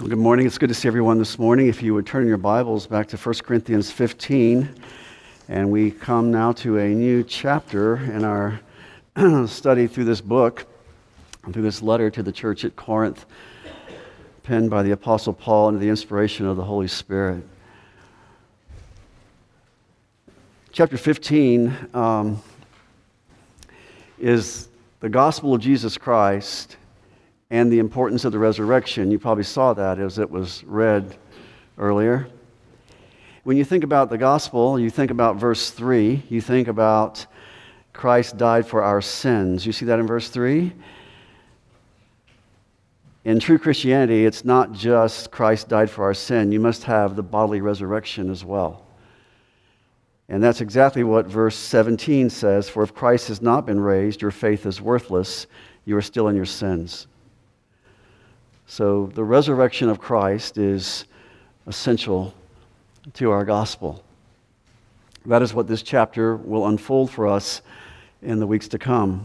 Well, good morning. It's good to see everyone this morning. If you would turn your Bibles back to 1 Corinthians 15, and we come now to a new chapter in our study through this book, through this letter to the church at Corinth, penned by the Apostle Paul under the inspiration of the Holy Spirit. Chapter 15 is the gospel of Jesus Christ and the importance of the resurrection. You probably saw that as it was read earlier. When you think about the gospel, you think about verse 3. You think about Christ died for our sins. You see that in verse 3? In true Christianity, it's not just Christ died for our sin. You must have the bodily resurrection as well. And that's exactly what verse 17 says. For if Christ has not been raised, your faith is worthless. You are still in your sins. So the resurrection of Christ is essential to our gospel. That is what this chapter will unfold for us in the weeks to come.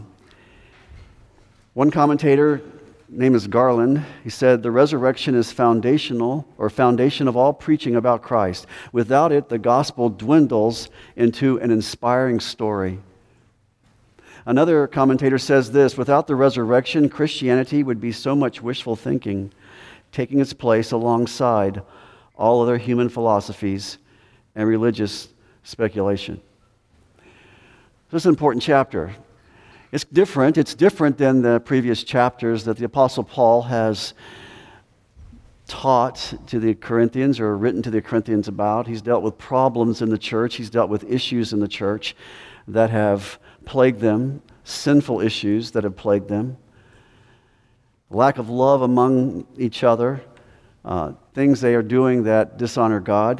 One commentator, name is Garland, he said, the resurrection is foundation of all preaching about Christ. Without it, the gospel dwindles into an inspiring story. Another commentator says this, without the resurrection, Christianity would be so much wishful thinking, taking its place alongside all other human philosophies and religious speculation. This is an important chapter. It's different. It's different than the previous chapters that the Apostle Paul has taught to the Corinthians or written to the Corinthians about. He's dealt with problems in the church. He's dealt with issues in the church that have plagued them, sinful issues that have plagued them, lack of love among each other, things they are doing that dishonor God.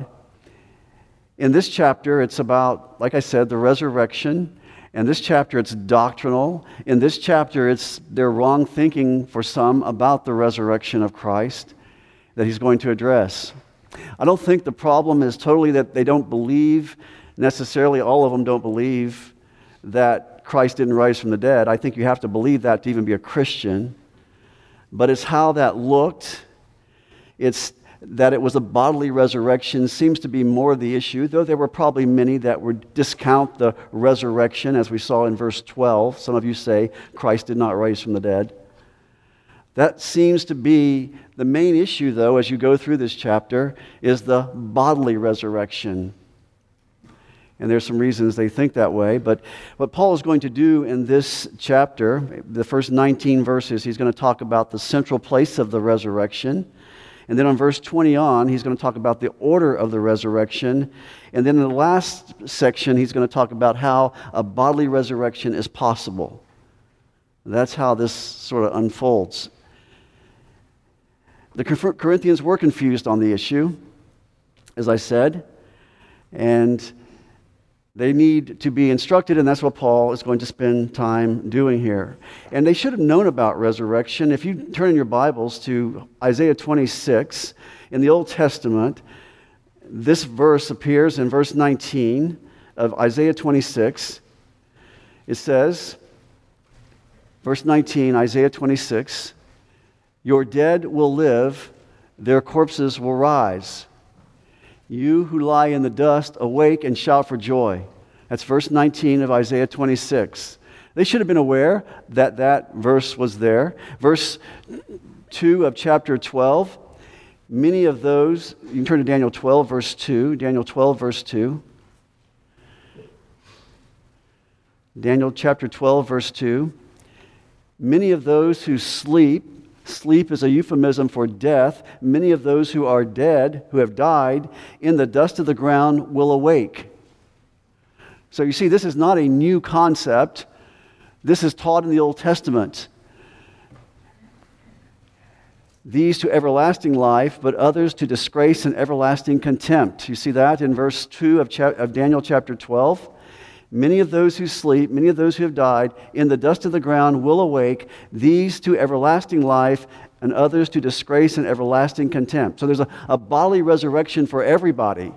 In this chapter, it's about, like I said, the resurrection. In this chapter, it's doctrinal. In this chapter, it's their wrong thinking for some about the resurrection of Christ that he's going to address. I don't think the problem is totally that they don't believe, necessarily all of them don't believe that Christ didn't rise from the dead. I think you have to believe that to even be a Christian. But it's how that looked. It's that it was a bodily resurrection seems to be more the issue, though there were probably many that would discount the resurrection, as we saw in verse 12. Some of you say Christ did not rise from the dead. That seems to be the main issue, though, as you go through this chapter, is the bodily resurrection. And there's some reasons they think that way. But what Paul is going to do in this chapter, the first 19 verses, he's going to talk about the central place of the resurrection. And then on verse 20 on, he's going to talk about the order of the resurrection. And then in the last section, he's going to talk about how a bodily resurrection is possible. That's how this sort of unfolds. The Corinthians were confused on the issue, as I said. And they need to be instructed, and that's what Paul is going to spend time doing here. And they should have known about resurrection. If you turn in your Bibles to Isaiah 26 in the Old Testament, this verse appears in verse 19 of Isaiah 26. It says, verse 19, Isaiah 26, your dead will live, their corpses will rise. You who lie in the dust, awake and shout for joy. That's verse 19 of Isaiah 26. They should have been aware that that verse was there. Verse 2 of chapter 12. Many of those, you can turn to Daniel 12, verse 2. Daniel 12, verse 2. Daniel chapter 12, verse 2. Many of those who sleep is a euphemism for death. Many of those who are dead, who have died, in the dust of the ground will awake. So you see, this is not a new concept. This is taught in the Old Testament. These to everlasting life, but others to disgrace and everlasting contempt. You see that in verse 2 of Daniel chapter 12. Many of those who sleep, many of those who have died, in the dust of the ground will awake, these to everlasting life, and others to disgrace and everlasting contempt. So there's a bodily resurrection for everybody,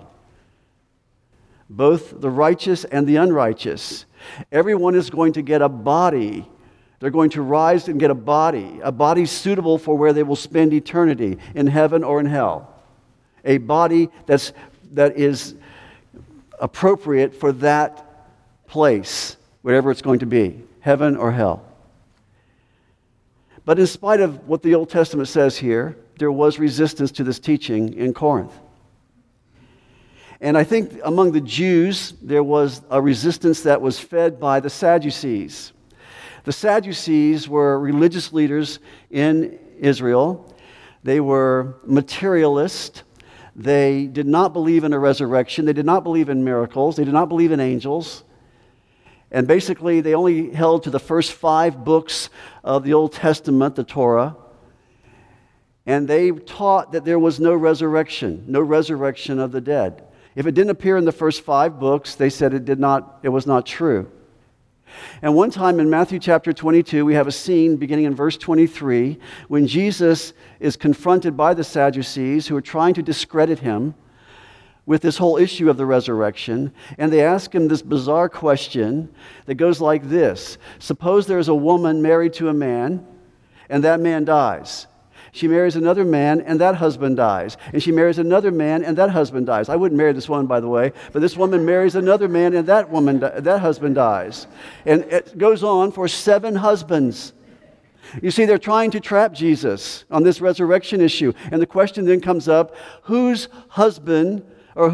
both the righteous and the unrighteous. Everyone is going to get a body They're going to rise and get a body suitable for where they will spend eternity, in heaven or in hell. A body that is appropriate for that place, whatever it's going to be, heaven or hell. But in spite of what the Old Testament says here, there was resistance to this teaching in Corinth. And I think among the Jews, there was a resistance that was fed by the Sadducees. The Sadducees were religious leaders in Israel. They were materialist. They did not believe in a resurrection. They did not believe in miracles. They did not believe in angels. And basically, they only held to the first 5 books of the Old Testament, the Torah. And they taught that there was no resurrection of the dead. If it didn't appear in the first 5 books, they said it was not true. And one time in Matthew chapter 22, we have a scene beginning in verse 23 when Jesus is confronted by the Sadducees who are trying to discredit him with this whole issue of the resurrection. And they ask him this bizarre question that goes like this. Suppose there's a woman married to a man and that man dies. She marries another man, and that husband dies. And she marries another man, and that husband dies. I wouldn't marry this woman, by the way, but this woman marries another man, and that husband dies. And it goes on for 7 husbands. You see, they're trying to trap Jesus on this resurrection issue. And the question then comes up, whose husband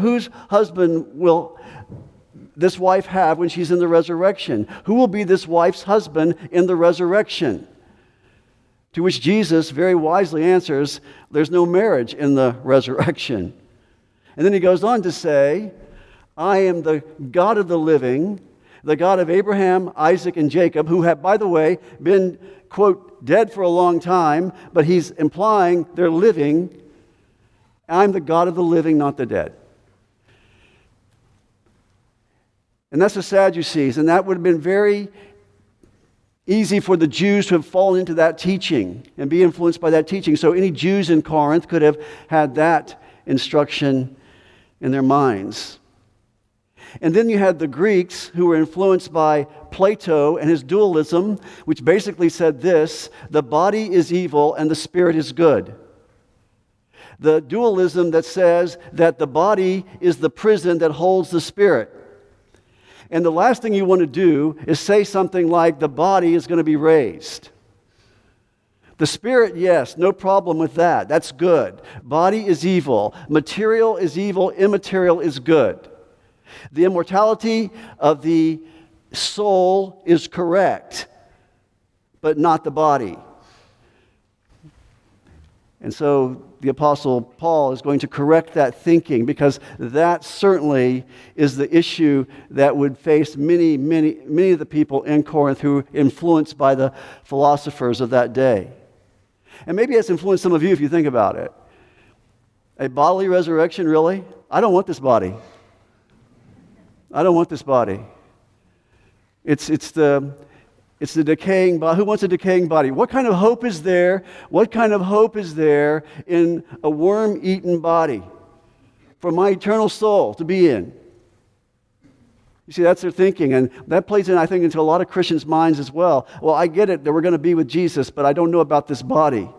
will this wife have when she's in the resurrection? Who will be this wife's husband in the resurrection? To which Jesus very wisely answers, there's no marriage in the resurrection. And then he goes on to say, I am the God of the living, the God of Abraham, Isaac, and Jacob, who have, by the way, been, quote, dead for a long time, but he's implying they're living. I'm the God of the living, not the dead. And that's the Sadducees, and that would have been very easy for the Jews to have fallen into that teaching and be influenced by that teaching. So any Jews in Corinth could have had that instruction in their minds. And then you had the Greeks who were influenced by Plato and his dualism, which basically said this: the body is evil and the spirit is good. The dualism that says that the body is the prison that holds the spirit. And the last thing you want to do is say something like the body is going to be raised. The spirit, yes, no problem with that. That's good. Body is evil. Material is evil. Immaterial is good. The immortality of the soul is correct, but not the body. And so the Apostle Paul is going to correct that thinking, because that certainly is the issue that would face many of the people in Corinth who were influenced by the philosophers of that day. And maybe it's influenced some of you if you think about it. A bodily resurrection, really? I don't want this body. I don't want this body. It's the decaying body. Who wants a decaying body? What kind of hope is there? What kind of hope is there in a worm-eaten body for my eternal soul to be in? You see, that's their thinking, and that plays in, I think, into a lot of Christians' minds as well. Well, I get it that we're going to be with Jesus, but I don't know about this body.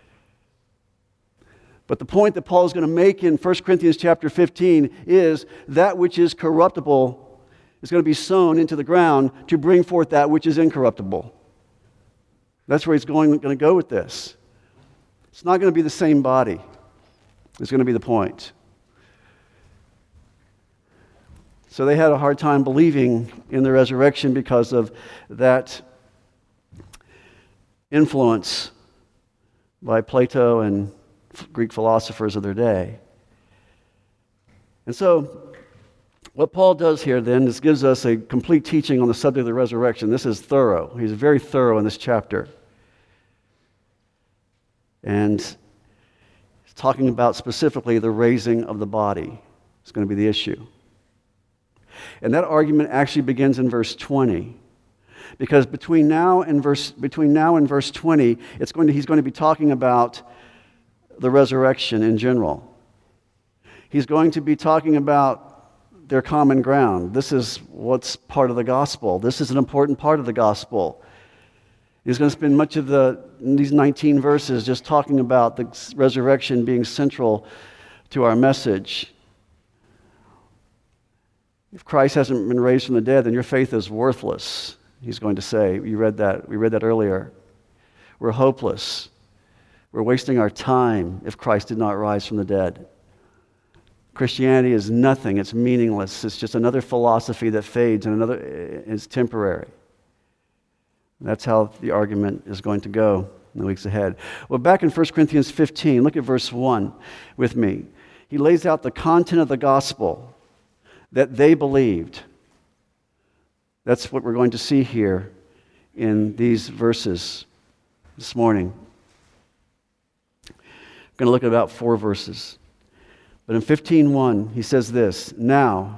But the point that Paul is going to make in 1 Corinthians chapter 15 is that which is corruptible is going to be sown into the ground to bring forth that which is incorruptible. That's where he's going to go with this. It's not going to be the same body. It's going to be the point. So they had a hard time believing in the resurrection because of that influence by Plato and Greek philosophers of their day. And so what Paul does here then is gives us a complete teaching on the subject of the resurrection. This is thorough. He's very thorough in this chapter. And he's talking about specifically the raising of the body. It's going to be the issue. And that argument actually begins in verse 20. Because between now and verse 20, he's going to be talking about the resurrection in general. He's going to be talking about their common ground. This is what's part of the gospel. This is an important part of the gospel. He's going to spend much of these 19 verses just talking about the resurrection being central to our message. If Christ hasn't been raised from the dead, then your faith is worthless, he's going to say. We read that earlier. We're hopeless. We're wasting our time if Christ did not rise from the dead. Christianity is nothing. It's meaningless. It's just another philosophy that fades and is temporary. That's how the argument is going to go in the weeks ahead. Well, back in 1 Corinthians 15, look at verse 1 with me. He lays out the content of the gospel that they believed. That's what we're going to see here in these verses this morning. I'm going to look at about 4 verses. But in 15:1, he says this, now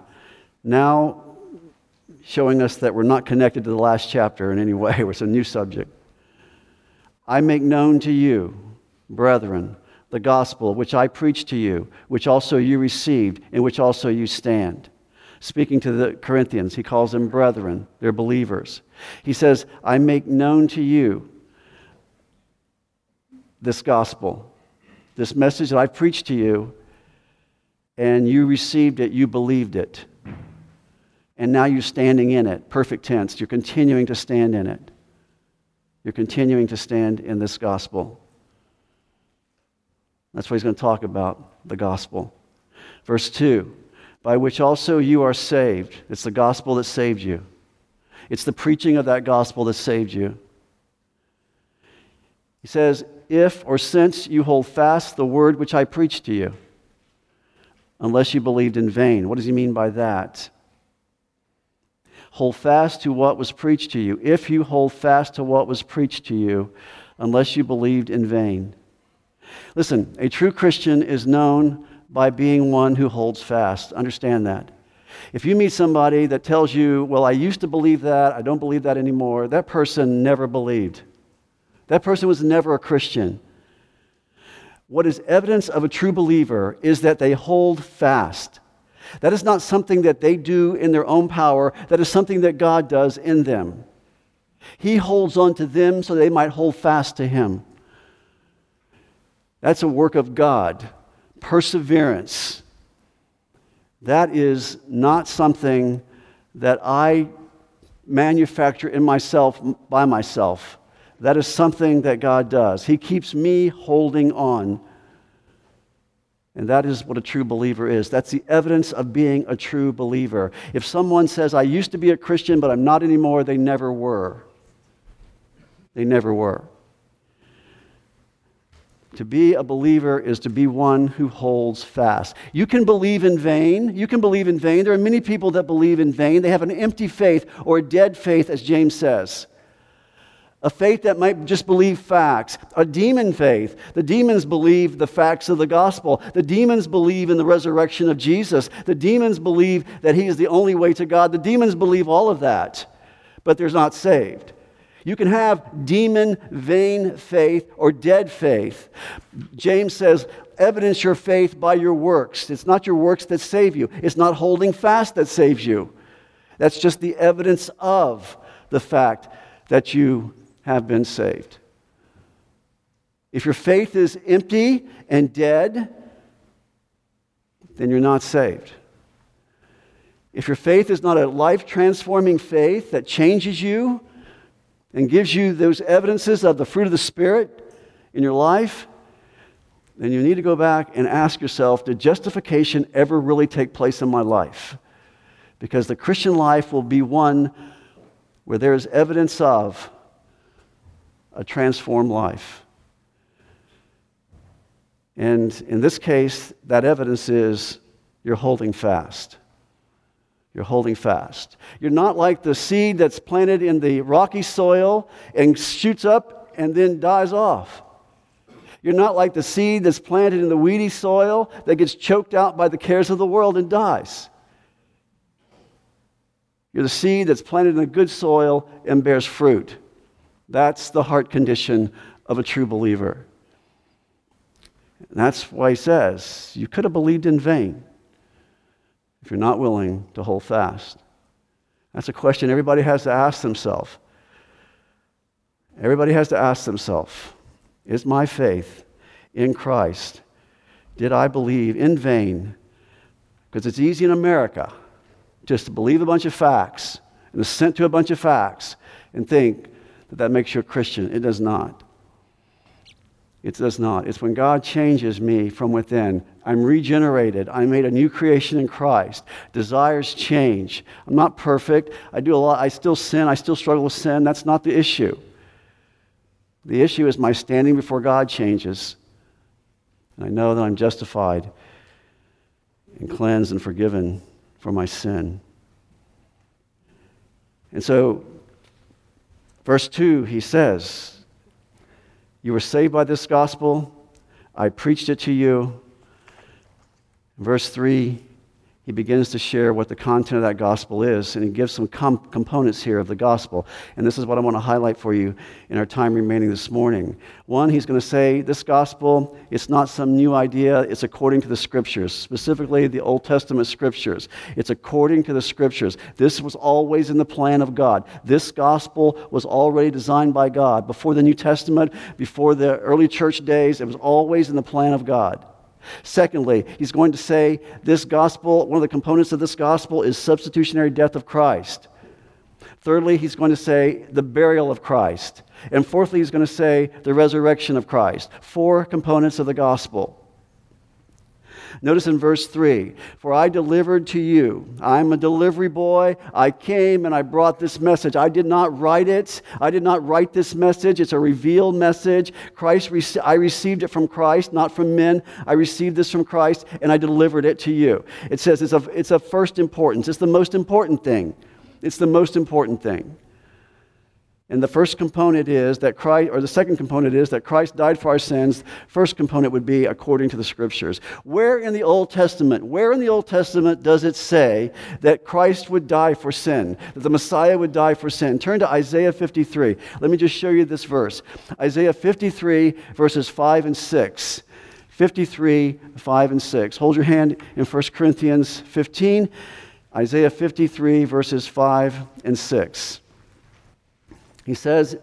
showing us that we're not connected to the last chapter in any way. It's a new subject. I make known to you, brethren, the gospel which I preached to you, which also you received, in which also you stand. Speaking to the Corinthians, he calls them brethren. They're believers. He says, I make known to you this gospel, this message that I preached to you, and you received it, you believed it. And now you're standing in it, perfect tense. You're continuing to stand in it. You're continuing to stand in this gospel. That's what he's going to talk about, the gospel. Verse 2, by which also you are saved. It's the gospel that saved you. It's the preaching of that gospel that saved you. He says, if or since you hold fast the word which I preached to you, unless you believed in vain. What does he mean by that? Hold fast to what was preached to you. If you hold fast to what was preached to you, unless you believed in vain. Listen, a true Christian is known by being one who holds fast. Understand that. If you meet somebody that tells you, well, I used to believe that, I don't believe that anymore, that person never believed. That person was never a Christian. What is evidence of a true believer is that they hold fast. That is not something that they do in their own power. That is something that God does in them. He holds on to them so they might hold fast to Him. That's a work of God. Perseverance. That is not something that I manufacture in myself by myself. That is something that God does. He keeps me holding on. And that is what a true believer is. That's the evidence of being a true believer. If someone says, I used to be a Christian, but I'm not anymore, they never were. They never were. To be a believer is to be one who holds fast. You can believe in vain. You can believe in vain. There are many people that believe in vain. They have an empty faith or a dead faith, as James says. A faith that might just believe facts. A demon faith. The demons believe the facts of the gospel. The demons believe in the resurrection of Jesus. The demons believe that He is the only way to God. The demons believe all of that, but they're not saved. You can have demon, vain faith or dead faith. James says, evidence your faith by your works. It's not your works that save you. It's not holding fast that saves you. That's just the evidence of the fact that you have been saved. If your faith is empty and dead, then you're not saved. If your faith is not a life-transforming faith that changes you and gives you those evidences of the fruit of the Spirit in your life, then you need to go back and ask yourself, did justification ever really take place in my life? Because the Christian life will be one where there is evidence of a transformed life. And in this case, that evidence is you're holding fast. You're holding fast. You're not like the seed that's planted in the rocky soil and shoots up and then dies off. You're not like the seed that's planted in the weedy soil that gets choked out by the cares of the world and dies. You're the seed that's planted in the good soil and bears fruit. That's the heart condition of a true believer. And that's why he says, you could have believed in vain if you're not willing to hold fast. That's a question everybody has to ask themselves. Everybody has to ask themselves, is my faith in Christ, did I believe in vain? Because it's easy in America just to believe a bunch of facts and assent to a bunch of facts and think that that makes you a Christian. It does not. It does not. It's when God changes me from within. I'm regenerated. I'm made a new creation in Christ. Desires change. I'm not perfect. I do a lot. I still sin. I still struggle with sin. That's not the issue. The issue is my standing before God changes. And I know that I'm justified and cleansed and forgiven for my sin. And so, verse 2, he says, you were saved by this gospel. I preached it to you. Verse 3, he begins to share what the content of that gospel is, and he gives some components here of the gospel. And this is what I want to highlight for you in our time remaining this morning. One, he's going to say this gospel, it's not some new idea. It's according to the Scriptures, specifically the Old Testament Scriptures. It's according to the Scriptures. This was always in the plan of God. This gospel was already designed by God. Before the New Testament, before the early church days, it was always in the plan of God. Secondly, he's going to say this gospel, one of the components of this gospel is substitutionary death of Christ. Thirdly, he's going to say the burial of Christ. And fourthly, he's going to say the resurrection of Christ. 4 components of the gospel. Notice in verse 3, for I delivered to you. I'm a delivery boy. I came and I brought this message. I did not write it. I did not write this message. It's a revealed message. I received it from Christ, not from men. I received this from Christ and I delivered it to you. It says it's of first importance. It's the most important thing. It's the most important thing. And the first component is that Christ, or the second component is that Christ died for our sins. First component would be according to the Scriptures. Where in the Old Testament does it say that Christ would die for sin, that the Messiah would die for sin? Turn to Isaiah 53. Let me just show you this verse. Isaiah 53, verses 5 and 6. 53, 5 and 6. Hold your hand in 1 Corinthians 15. Isaiah 53, verses 5 and 6. He says,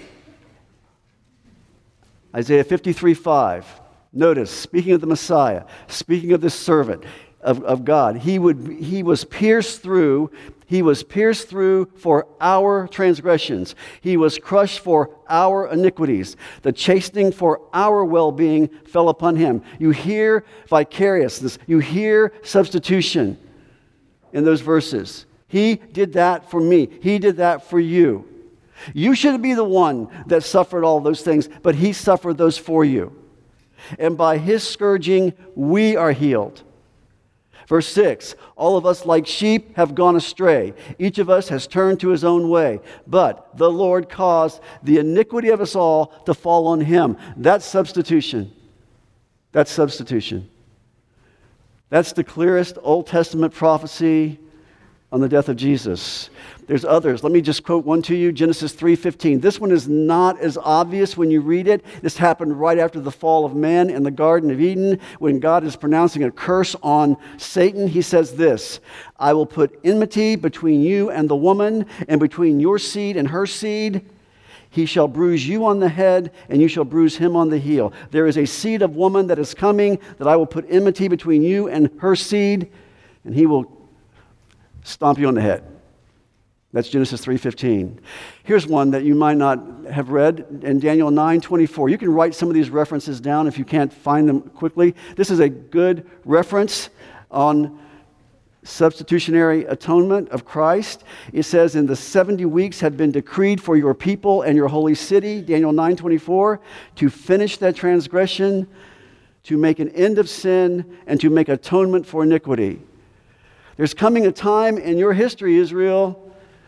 Isaiah 53:5. Notice, speaking of the Messiah, speaking of this servant of God, he was pierced through for our transgressions. He was crushed for our iniquities. The chastening for our well-being fell upon him. You hear vicariousness. You hear substitution in those verses. He did that for me. He did that for you. You should be the one that suffered all those things, but he suffered those for you. And by his scourging, we are healed. Verse 6, all of us like sheep have gone astray. Each of us has turned to his own way. But the Lord caused the iniquity of us all to fall on him. That's substitution. That's substitution. That's the clearest Old Testament prophecy on the death of Jesus. There's others. Let me just quote one to you, Genesis 3:15. This one is not as obvious when you read it. This happened right after the fall of man in the Garden of Eden. When God is pronouncing a curse on Satan, he says this, I will put enmity between you and the woman, and between your seed and her seed. He shall bruise you on the head, and you shall bruise him on the heel. There is a seed of woman that is coming, that I will put enmity between you and her seed, and he will stomp you on the head. That's Genesis 3:15. Here's one that you might not have read in Daniel 9:24. You can write some of these references down if you can't find them quickly. This is a good reference on substitutionary atonement of Christ. It says, in the 70 weeks have been decreed for your people and your holy city, Daniel 9:24, to finish that transgression, to make an end of sin, and to make atonement for iniquity. There's coming a time in your history, Israel,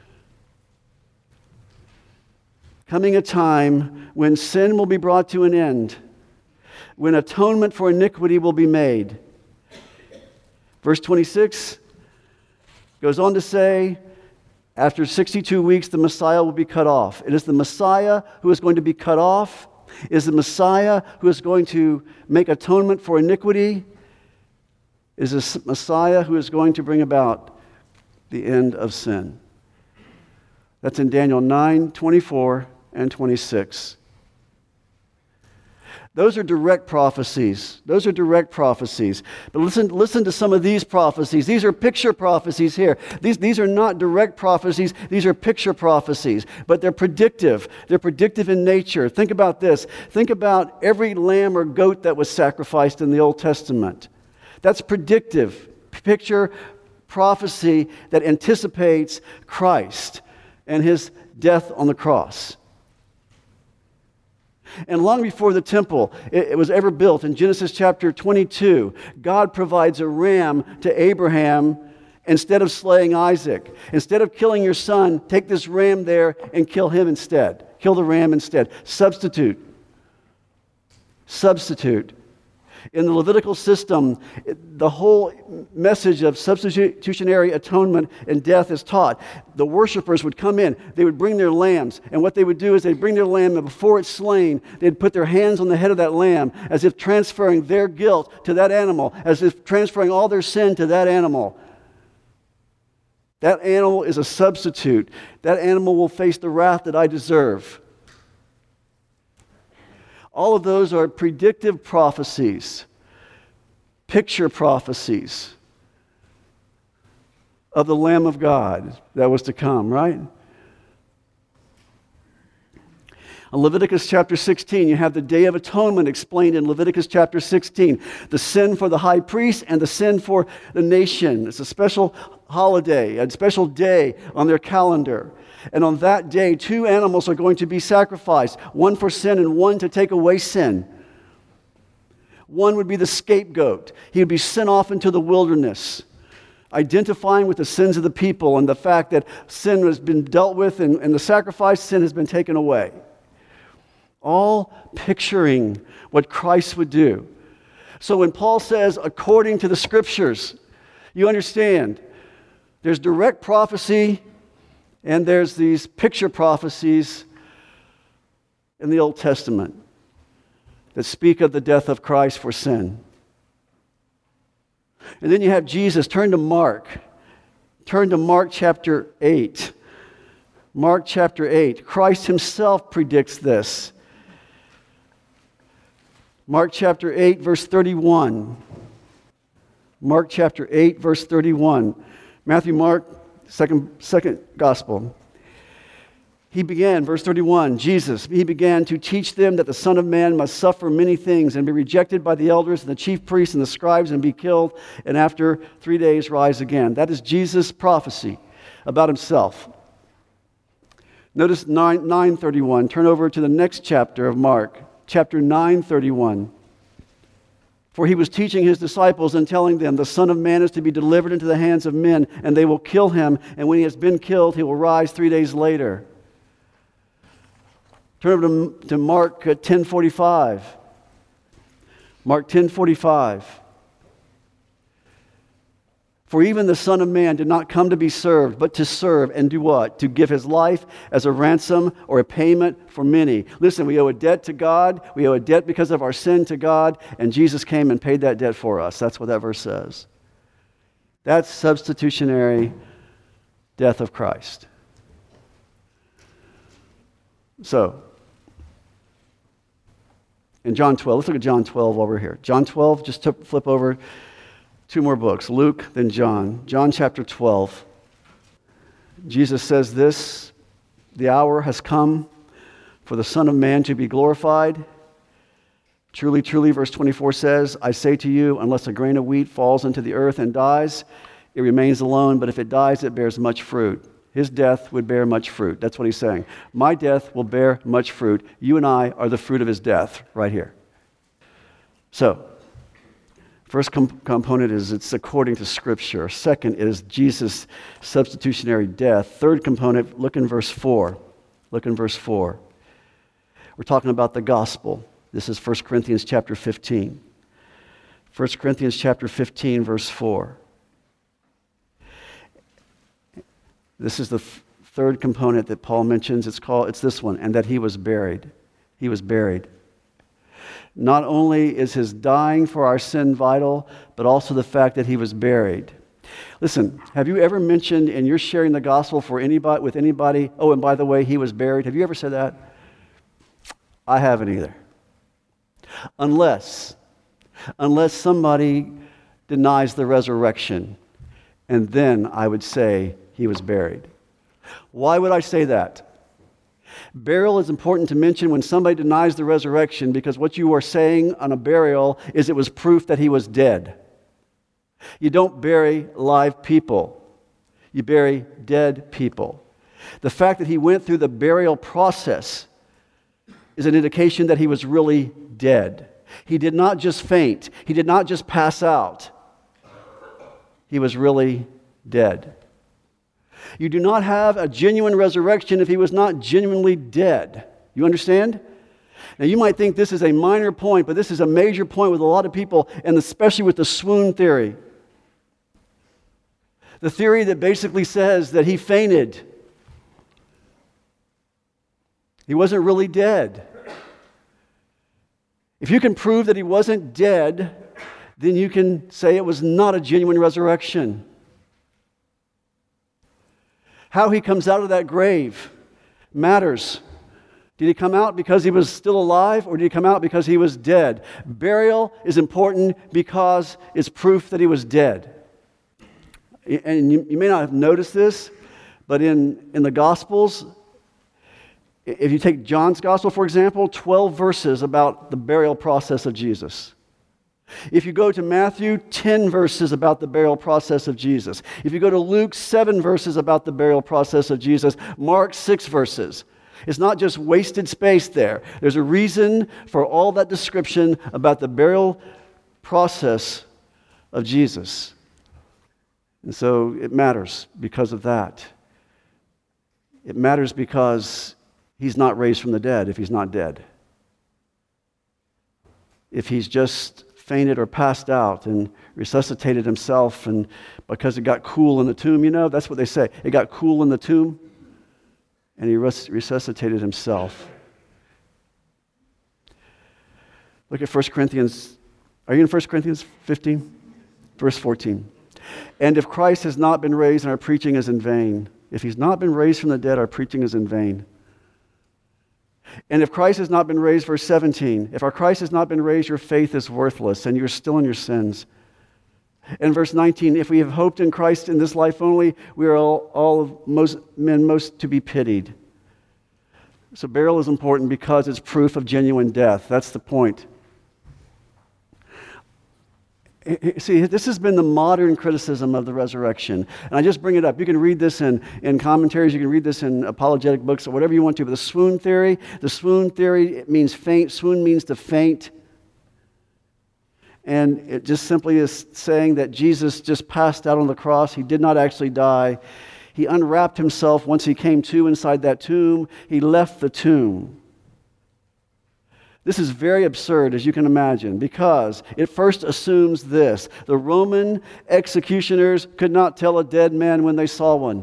coming a time when sin will be brought to an end, when atonement for iniquity will be made. Verse 26 goes on to say, after 62 weeks, the Messiah will be cut off. It is the Messiah who is going to be cut off. It is the Messiah who is going to make atonement for iniquity. It is the Messiah who is going to bring about the end of sin. That's in Daniel 9:24 and 26. Those are direct prophecies. Those are direct prophecies. But listen to some of these prophecies. These are picture prophecies here. These are not direct prophecies. These are picture prophecies. But they're predictive. They're predictive in nature. Think about this. Think about every lamb or goat that was sacrificed in the Old Testament. That's predictive. Picture prophecy that anticipates Christ and his death on the cross. And long before the temple it was ever built, in Genesis chapter 22, God provides a ram to Abraham instead of slaying Isaac. Instead of killing your son, take this ram there and kill him instead. Kill the ram instead. Substitute. In the Levitical system, the whole message of substitutionary atonement and death is taught. The worshipers would come in, they would bring their lambs, and what they would do is they'd bring their lamb, and before it's slain, they'd put their hands on the head of that lamb, as if transferring their guilt to that animal, as if transferring all their sin to that animal. That animal is a substitute. That animal will face the wrath that I deserve. All of those are predictive prophecies, picture prophecies of the Lamb of God that was to come, right? In Leviticus chapter 16, you have the Day of Atonement explained in Leviticus chapter 16. The sin for the high priest and the sin for the nation. It's a special holiday, a special day on their calendar. And on that day, 2 animals are going to be sacrificed, one for sin and one to take away sin. One would be the scapegoat. He would be sent off into the wilderness, identifying with the sins of the people and the fact that sin has been dealt with and the sacrifice, sin has been taken away. All picturing what Christ would do. So when Paul says, according to the Scriptures, you understand, there's direct prophecy and there's these picture prophecies in the Old Testament that speak of the death of Christ for sin. And then you have Jesus. Turn to Mark. Turn to Mark chapter 8. Mark chapter 8. Christ himself predicts this. Mark chapter 8, verse 31. Mark chapter 8, verse 31. Matthew, Mark, second gospel. He began, verse 31, Jesus, he began to teach them that the Son of Man must suffer many things and be rejected by the elders and the chief priests and the scribes and be killed, and after 3 days rise again. That is Jesus' prophecy about himself. Notice 9:31. Turn over to the next chapter of Mark, chapter 9:31. For he was teaching his disciples and telling them, the Son of Man is to be delivered into the hands of men, and they will kill him, and when he has been killed, he will rise 3 days later. Turn over to Mark 10:45. Mark 10:45. For even the Son of Man did not come to be served, but to serve and do what? To give his life as a ransom or a payment for many. Listen, we owe a debt to God. We owe a debt because of our sin to God, and Jesus came and paid that debt for us. That's what that verse says. That's substitutionary death of Christ. So, in John 12, let's look at John 12 while we're here. John 12, just flip over 2 more books, Luke, then John. John chapter 12. Jesus says this, the hour has come for the Son of Man to be glorified. Truly, truly, verse 24 says, I say to you, unless a grain of wheat falls into the earth and dies, it remains alone, but if it dies, it bears much fruit. His death would bear much fruit. That's what he's saying. My death will bear much fruit. You and I are the fruit of his death right here. So, first component is it's according to Scripture. Second is Jesus' substitutionary death. Third component, look in verse 4. Look in verse 4. We're talking about the gospel. This is 1 Corinthians chapter 15. 1 Corinthians chapter 15, verse 4. This is the third component that Paul mentions. It's this one, and that he was buried. He was buried. Not only is his dying for our sin vital, but also the fact that he was buried. Listen, have you ever mentioned in your sharing the gospel with anybody, oh, and by the way, he was buried? Have you ever said that? I haven't either. Unless somebody denies the resurrection, and then I would say he was buried. Why would I say that? Burial is important to mention when somebody denies the resurrection, because what you are saying on a burial is it was proof that he was dead. You don't bury live people. You bury dead people. The fact that he went through the burial process is an indication that he was really dead. He did not just faint. He did not just pass out. He was really dead. You do not have a genuine resurrection if he was not genuinely dead. You understand? Now, you might think this is a minor point, but this is a major point with a lot of people, and especially with the swoon theory. The theory that basically says that he fainted. He wasn't really dead. If you can prove that he wasn't dead, then you can say it was not a genuine resurrection. How he comes out of that grave matters. Did he come out because he was still alive, or did he come out because he was dead? Burial is important because it's proof that he was dead. And you may not have noticed this, but in the Gospels, if you take John's Gospel, for example, 12 verses about the burial process of Jesus. If you go to Matthew, 10 verses about the burial process of Jesus. If you go to Luke, 7 verses about the burial process of Jesus. Mark, 6 verses. It's not just wasted space there. There's a reason for all that description about the burial process of Jesus. And so it matters because of that. It matters because he's not raised from the dead if he's not dead. If he's just fainted or passed out and resuscitated himself, and because it got cool in the tomb, that's what they say. It got cool in the tomb, and he resuscitated himself. Look at 1 Corinthians. Are you in 1 Corinthians 15? Verse 14. And if Christ has not been raised, and our preaching is in vain. If he's not been raised from the dead, our preaching is in vain. And if Christ has not been raised, verse 17, if our Christ has not been raised, your faith is worthless, and you're still in your sins. And verse 19, if we have hoped in Christ in this life only, we are most to be pitied. So burial is important because it's proof of genuine death. That's the point. See, this has been the modern criticism of the resurrection. And I just bring it up. You can read this in commentaries. You can read this in apologetic books or whatever you want to. But the swoon theory, it means faint. Swoon means to faint. And it just simply is saying that Jesus just passed out on the cross. He did not actually die. He unwrapped himself once he came to inside that tomb. He left the tomb. This is very absurd, as you can imagine, because it first assumes this. The Roman executioners could not tell a dead man when they saw one.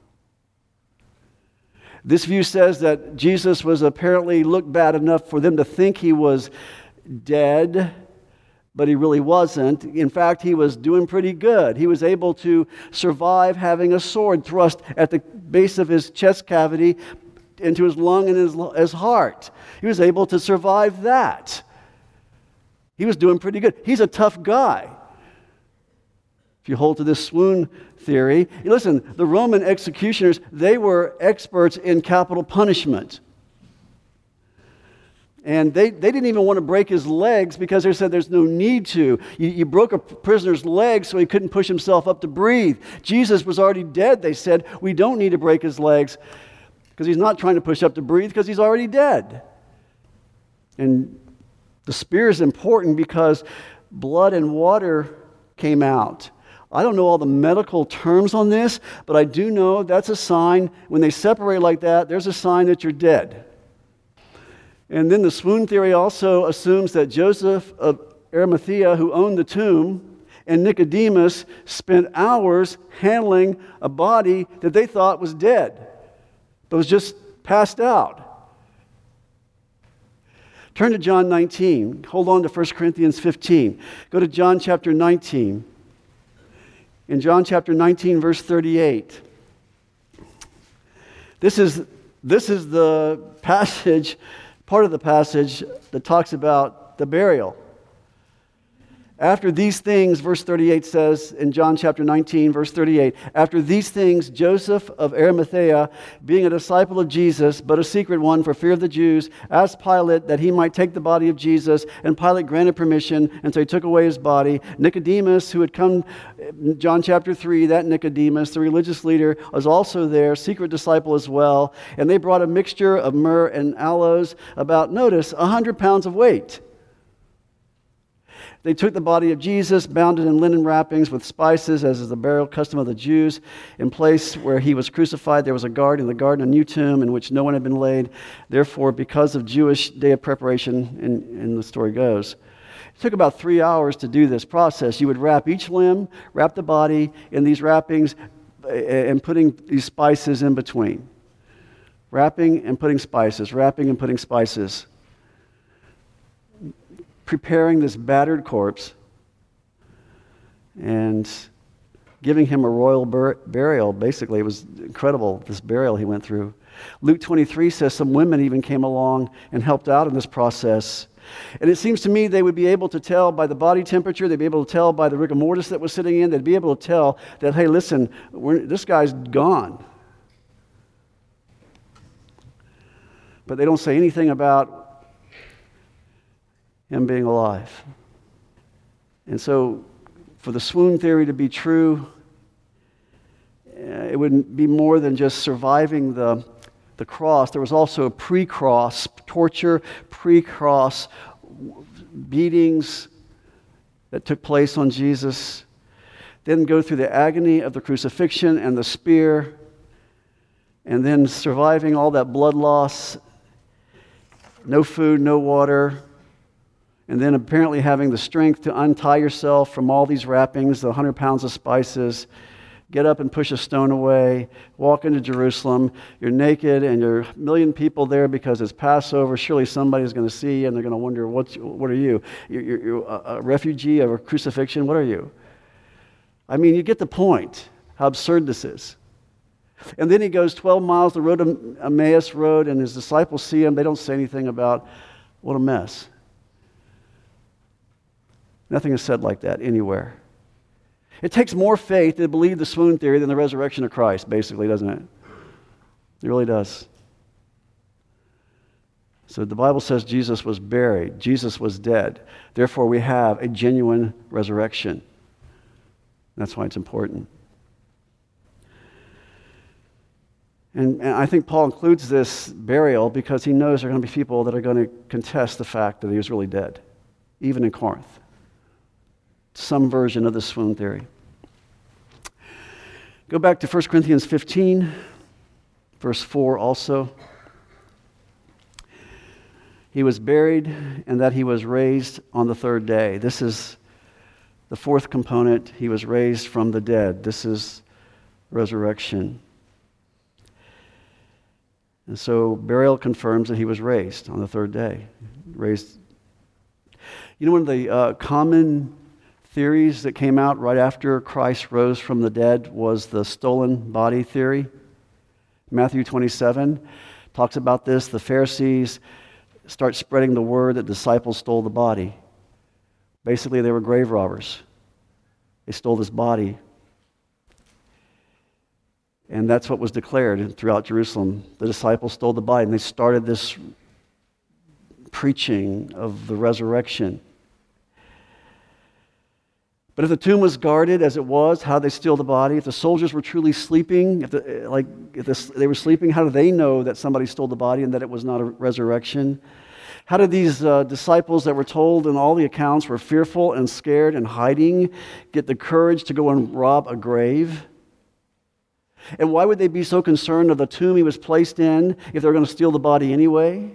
This view says that Jesus was apparently looked bad enough for them to think he was dead, but he really wasn't. In fact, he was doing pretty good. He was able to survive having a sword thrust at the base of his chest cavity into his lung and his heart. He was able to survive that. He was doing pretty good. He's a tough guy. If you hold to this swoon theory, listen, the Roman executioners, they were experts in capital punishment. And they didn't even want to break his legs because they said there's no need to. You broke a prisoner's legs so he couldn't push himself up to breathe. Jesus was already dead, they said. We don't need to break his legs because he's not trying to push up to breathe because he's already dead. And the spear is important because blood and water came out. I don't know all the medical terms on this, but I do know that's a sign. When they separate like that, there's a sign that you're dead. And then the swoon theory also assumes that Joseph of Arimathea, who owned the tomb, and Nicodemus spent hours handling a body that they thought was dead, but was just passed out. Turn to John 19. Hold on to 1 Corinthians 15. Go to John chapter 19. In John chapter 19, verse 38. This is the passage part of the passage that talks about the burial. After these things, verse 38 says in John chapter 19, verse 38, after these things, Joseph of Arimathea, being a disciple of Jesus, but a secret one for fear of the Jews, asked Pilate that he might take the body of Jesus, and Pilate granted permission, and so he took away his body. Nicodemus, who had come, John chapter 3, that Nicodemus, the religious leader, was also there, secret disciple as well, and they brought a mixture of myrrh and aloes, about, notice, 100 pounds of weight. They took the body of Jesus, bound it in linen wrappings with spices, as is the burial custom of the Jews. In place where he was crucified, there was a garden, in the garden a new tomb in which no one had been laid. Therefore, because of Jewish day of preparation, and the story goes, it took about 3 hours to do this process. You would wrap each limb, wrap the body in these wrappings, and putting these spices in between. Wrapping and putting spices, wrapping and putting spices. Preparing this battered corpse and giving him a royal burial. Basically, it was incredible, this burial he went through. Luke 23 says some women even came along and helped out in this process. And it seems to me they would be able to tell by the body temperature, they'd be able to tell by the rigor mortis that was sitting in, they'd be able to tell that, hey, listen, this guy's gone. But they don't say anything about him being alive. And so, for the swoon theory to be true, it wouldn't be more than just surviving the cross. There was also a pre-cross torture, pre-cross beatings that took place on Jesus. Then go through the agony of the crucifixion and the spear, and then surviving all that blood loss, no food, no water, and then apparently having the strength to untie yourself from all these wrappings, the 100 pounds of spices, get up and push a stone away, walk into Jerusalem. You're naked and you're a million people there because it's Passover. Surely somebody's going to see you and they're going to wonder, what are you? You're a refugee of a crucifixion? What are you? I mean, you get the point, how absurd this is. And then he goes 12 miles, the road to Emmaus road, and his disciples see him. They don't say anything about, what a mess. Nothing is said like that anywhere. It takes more faith to believe the swoon theory than the resurrection of Christ, basically, doesn't it? It really does. So the Bible says Jesus was buried. Jesus was dead. Therefore, we have a genuine resurrection. That's why it's important. And I think Paul includes this burial because he knows there are going to be people that are going to contest the fact that he was really dead, even in Corinth. Some version of the swoon theory. Go back to 1 Corinthians 15, verse 4 also. He was buried and that he was raised on the third day. This is the fourth component. He was raised from the dead. This is resurrection. And so burial confirms that he was raised on the third day. Raised. You know, one of the common theories that came out right after Christ rose from the dead was the stolen body theory. Matthew 27 talks about this. The Pharisees start spreading the word that disciples stole the body. Basically, they were grave robbers. They stole this body. And that's what was declared throughout Jerusalem. The disciples stole the body, and they started this preaching of the resurrection. But if the tomb was guarded as it was, how did they steal the body? If the soldiers were truly sleeping, if they were sleeping, how do they know that somebody stole the body and that it was not a resurrection? How did these disciples that were told in all the accounts were fearful and scared and hiding get the courage to go and rob a grave? And why would they be so concerned of the tomb he was placed in if they were going to steal the body anyway?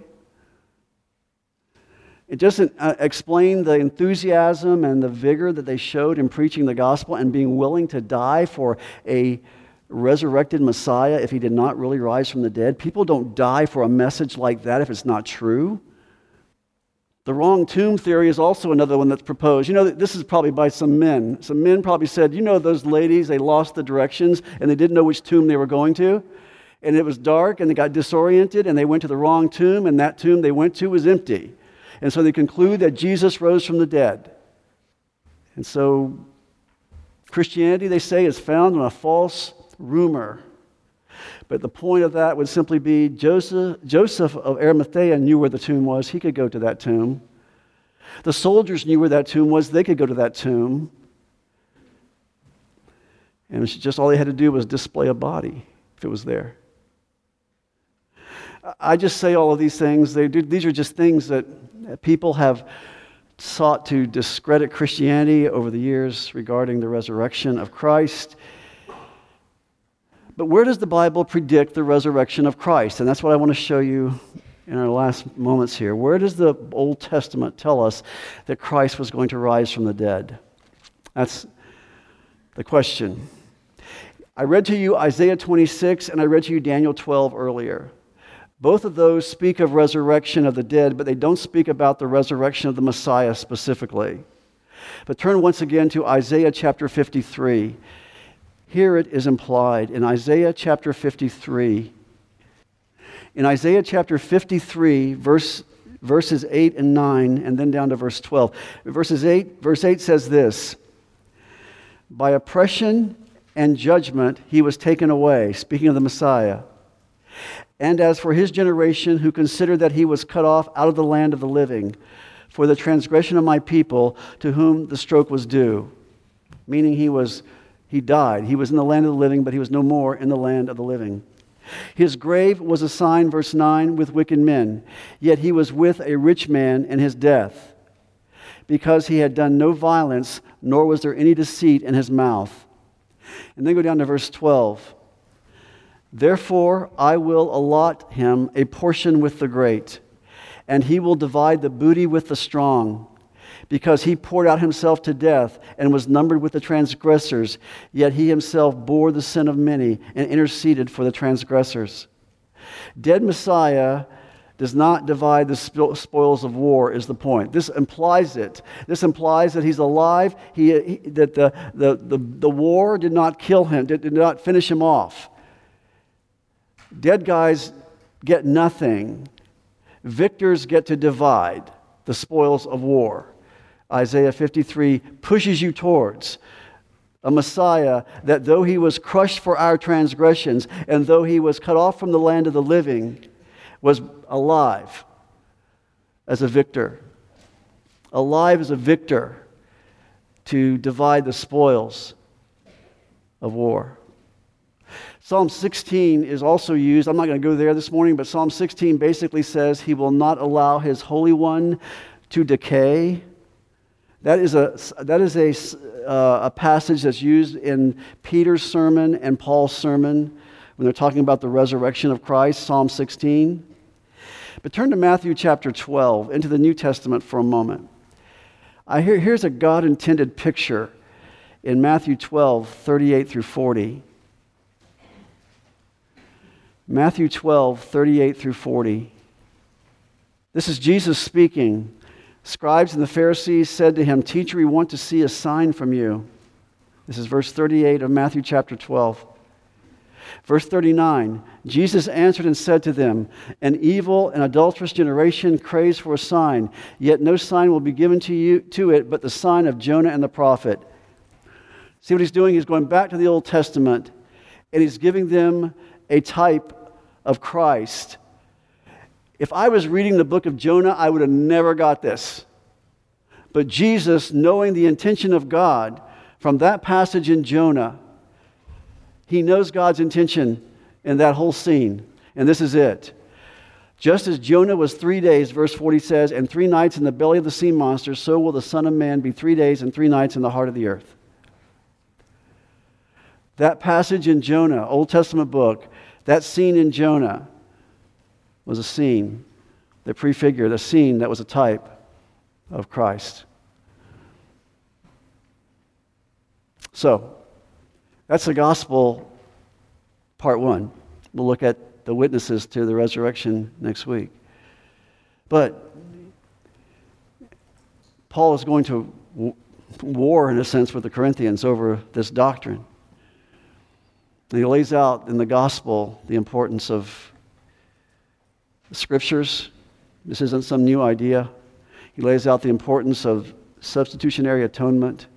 It doesn't explain the enthusiasm and the vigor that they showed in preaching the gospel and being willing to die for a resurrected Messiah if he did not really rise from the dead. People don't die for a message like that if it's not true. The wrong tomb theory is also another one that's proposed. You know, this is probably by some men. Some men probably said, you know, those ladies, they lost the directions and they didn't know which tomb they were going to. And it was dark, and they got disoriented, and they went to the wrong tomb, and that tomb they went to was empty. And so they conclude that Jesus rose from the dead. And so Christianity, they say, is founded on a false rumor. But the point of that would simply be Joseph of Arimathea knew where the tomb was. He could go to that tomb. The soldiers knew where that tomb was. They could go to that tomb. And just all they had to do was display a body if it was there. I just say all of these things. These are just things that people have sought to discredit Christianity over the years regarding the resurrection of Christ. But where does the Bible predict the resurrection of Christ? And that's what I want to show you in our last moments here. Where does the Old Testament tell us that Christ was going to rise from the dead? That's the question. I read to you Isaiah 26 and I read to you Daniel 12 earlier. Both of those speak of resurrection of the dead, but they don't speak about the resurrection of the Messiah specifically. But turn once again to Isaiah chapter 53. Here it is implied in Isaiah chapter 53. In Isaiah chapter 53, verses 8 and 9, and then down to verse 12. Verse 8 says this, "By oppression and judgment he was taken away," speaking of the Messiah. "And as for his generation, who considered that he was cut off out of the land of the living, for the transgression of my people, to whom the stroke was due." Meaning he died. He was in the land of the living, but he was no more in the land of the living. "His grave was assigned," verse 9, "with wicked men, yet he was with a rich man in his death, because he had done no violence, nor was there any deceit in his mouth." And then go down to verse 12. "Therefore I will allot him a portion with the great, and he will divide the booty with the strong, because he poured out himself to death and was numbered with the transgressors, yet he himself bore the sin of many and interceded for the transgressors." Dead Messiah does not divide the spoils of war, is the point. This implies it. This implies that he's alive, that the war did not kill him, did not finish him off. Dead guys get nothing. Victors get to divide the spoils of war. Isaiah 53 pushes you towards a Messiah that though he was crushed for our transgressions and though he was cut off from the land of the living, was alive as a victor. Alive as a victor to divide the spoils of war. Psalm 16 is also used. I'm not going to go there this morning, but Psalm 16 basically says he will not allow his Holy One to decay. That is a passage that's used in Peter's sermon and Paul's sermon when they're talking about the resurrection of Christ, Psalm 16. But turn to Matthew chapter 12, into the New Testament for a moment. Here's a God-intended picture in Matthew 12, 38 through 40. Matthew 12, 38 through 40. This is Jesus speaking. Scribes and the Pharisees said to him, "Teacher, we want to see a sign from you." This is verse 38 of Matthew chapter 12. Verse 39, Jesus answered and said to them, "An evil and adulterous generation craves for a sign, yet no sign will be given to it but the sign of Jonah and the prophet." See what he's doing? He's going back to the Old Testament, and he's giving them a type of Christ. If I was reading the book of Jonah, I would have never got this. But Jesus, knowing the intention of God from that passage in Jonah, he knows God's intention in that whole scene. And this is it. "Just as Jonah was 3 days," verse 40 says, "and 3 nights in the belly of the sea monster, so will the Son of Man be 3 days and 3 nights in the heart of the earth." That passage in Jonah, Old Testament book, that scene in Jonah was a scene that prefigured a scene that was a type of Christ. So, that's the gospel part one. We'll look at the witnesses to the resurrection next week. But Paul is going to war, in a sense, with the Corinthians over this doctrine. And he lays out in the gospel the importance of the scriptures. This isn't some new idea. He lays out the importance of substitutionary atonement,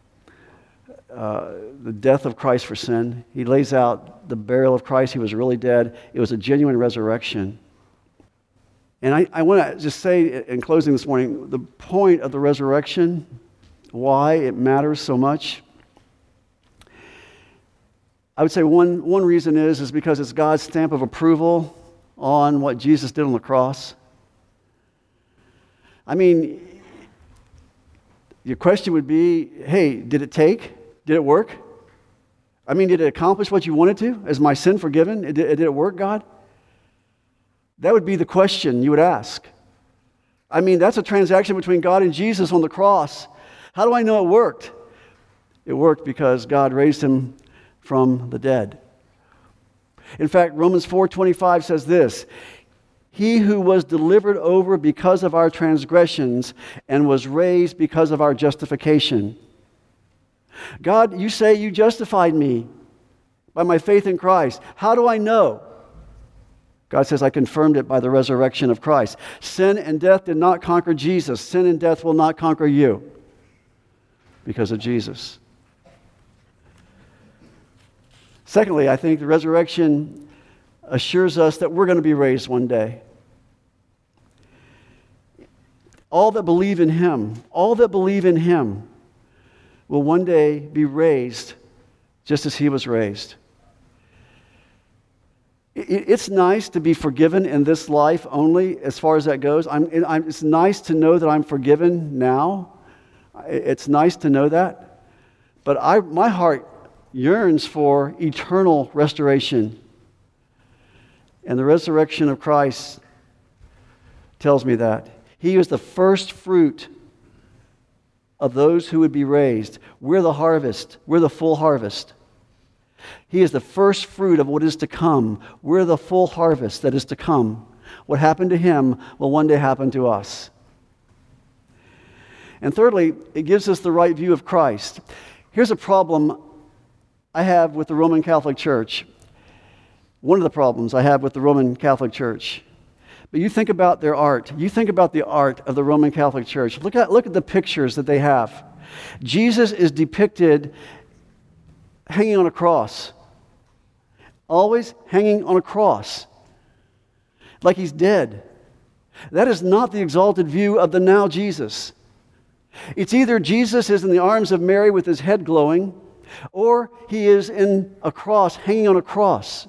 the death of Christ for sin. He lays out the burial of Christ. He was really dead. It was a genuine resurrection. And I want to just say in closing this morning, the point of the resurrection, why it matters so much. I would say one reason is because it's God's stamp of approval on what Jesus did on the cross. I mean, your question would be, hey, did it take? Did it work? I mean, did it accomplish what you wanted to? Is my sin forgiven? Did it work, God? That would be the question you would ask. I mean, that's a transaction between God and Jesus on the cross. How do I know it worked? It worked because God raised him from the dead. In fact, Romans 4:25 says this, "He who was delivered over because of our transgressions and was raised because of our justification." God, you say you justified me by my faith in Christ. How do I know? God says, I confirmed it by the resurrection of Christ. Sin and death did not conquer Jesus. Sin and death will not conquer you because of Jesus. Secondly, I think the resurrection assures us that we're going to be raised one day. All that believe in him will one day be raised just as he was raised. It's nice to be forgiven in this life only, as far as that goes. It's nice to know that I'm forgiven now. It's nice to know that. But my heart yearns for eternal restoration. And the resurrection of Christ tells me that. He is the first fruit of those who would be raised. We're the harvest. We're the full harvest. He is the first fruit of what is to come. We're the full harvest that is to come. What happened to him will one day happen to us. And thirdly, it gives us the right view of Christ. Here's a problem I have with the Roman Catholic Church. One of the problems I have with the Roman Catholic Church. But you think about their art. You think about the art of the Roman Catholic Church. Look at the pictures that they have. Jesus is depicted hanging on a cross. Always hanging on a cross. Like he's dead. That is not the exalted view of the now Jesus. It's either Jesus is in the arms of Mary with his head glowing, or he is in a cross, hanging on a cross.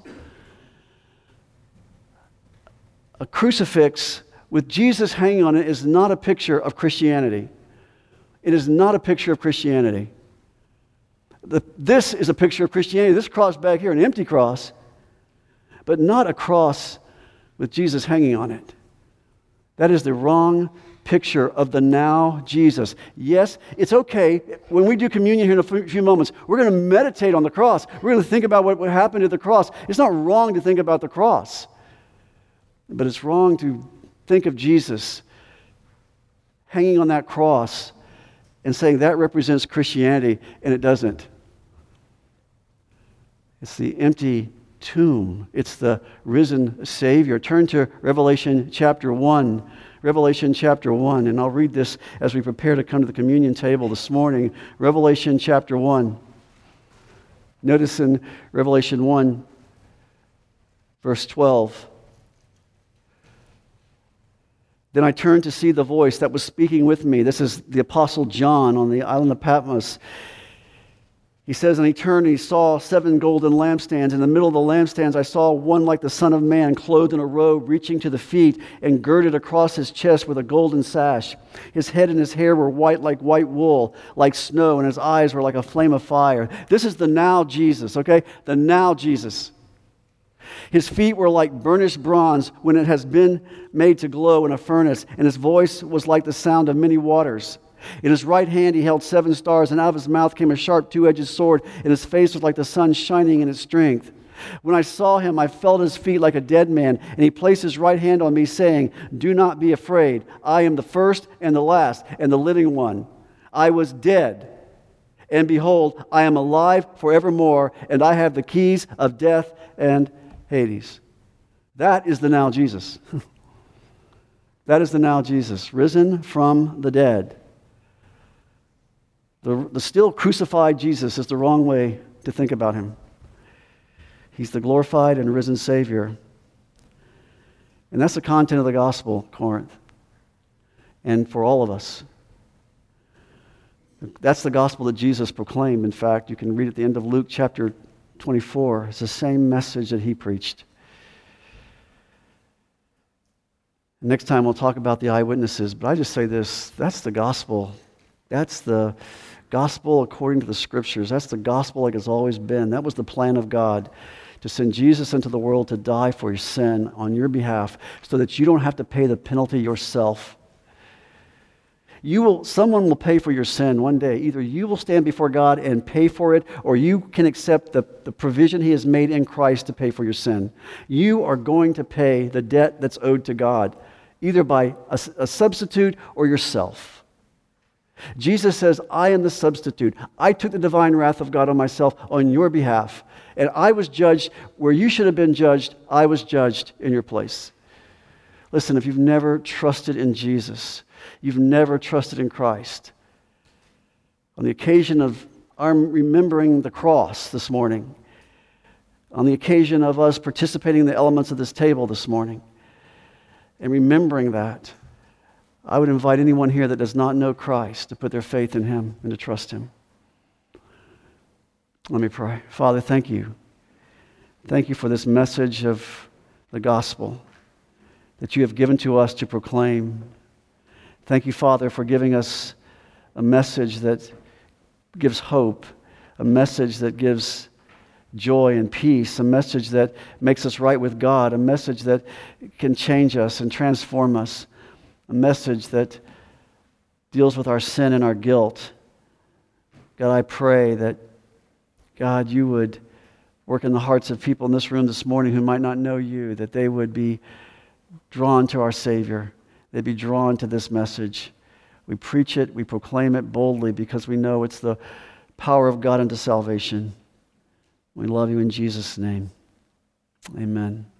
A crucifix with Jesus hanging on it is not a picture of Christianity. It is not a picture of Christianity. This is a picture of Christianity. This cross back here, an empty cross, but not a cross with Jesus hanging on it. That is the wrong picture of the now Jesus. Yes, it's okay. When we do communion here in a few moments, we're going to meditate on the cross. We're going to think about what happened at the cross. It's not wrong to think about the cross, but it's wrong to think of Jesus hanging on that cross and saying that represents Christianity, and it doesn't. It's the empty tomb. It's the risen Savior. Turn to Revelation chapter 1. Revelation chapter 1, and I'll read this as we prepare to come to the communion table this morning. Revelation chapter 1. Notice in Revelation 1, verse 12. Then I turned to see the voice that was speaking with me. This is the Apostle John on the island of Patmos. He says, and he turned and he saw 7 golden lampstands. In the middle of the lampstands I saw one like the Son of Man, clothed in a robe reaching to the feet and girded across his chest with a golden sash. His head and his hair were white like white wool, like snow, and his eyes were like a flame of fire. This is the now Jesus, okay? The now Jesus. His feet were like burnished bronze when it has been made to glow in a furnace, and his voice was like the sound of many waters. In his right hand he held 7 stars, and out of his mouth came a sharp 2-edged sword, and his face was like the sun shining in its strength. When I saw him, I fell at his feet like a dead man, and he placed his right hand on me, saying, do not be afraid. I am the first and the last and the living one. I was dead, And behold, I am alive forevermore, and I have the keys of death and Hades. That is the now Jesus. That is the now Jesus, risen from the dead. The still crucified Jesus is the wrong way to think about him. He's the glorified and risen Savior. And that's the content of the gospel, Corinth, and for all of us. That's the gospel that Jesus proclaimed. In fact, you can read at the end of Luke chapter 24. It's the same message that he preached. Next time we'll talk about the eyewitnesses, but I just say this, that's the gospel. That's the gospel according to the Scriptures. That's the gospel like it's always been. That was the plan of God, to send Jesus into the world to die for your sin on your behalf so that you don't have to pay the penalty yourself. Someone will pay for your sin one day. Either you will stand before God and pay for it, or you can accept the provision He has made in Christ to pay for your sin. You are going to pay the debt that's owed to God, either by a substitute or yourself. Jesus says, I am the substitute. I took the divine wrath of God on myself on your behalf. And I was judged where you should have been judged. I was judged in your place. Listen, if you've never trusted in Jesus, you've never trusted in Christ, on the occasion of our remembering the cross this morning, on the occasion of us participating in the elements of this table this morning, and remembering that, I would invite anyone here that does not know Christ to put their faith in Him and to trust Him. Let me pray. Father, thank you. Thank you for this message of the gospel that you have given to us to proclaim. Thank you, Father, for giving us a message that gives hope, a message that gives joy and peace, a message that makes us right with God, a message that can change us and transform us, a message that deals with our sin and our guilt. God, I pray that, God, you would work in the hearts of people in this room this morning who might not know you, that they would be drawn to our Savior. They'd be drawn to this message. We preach it, we proclaim it boldly because we know it's the power of God unto salvation. We love you in Jesus' name. Amen.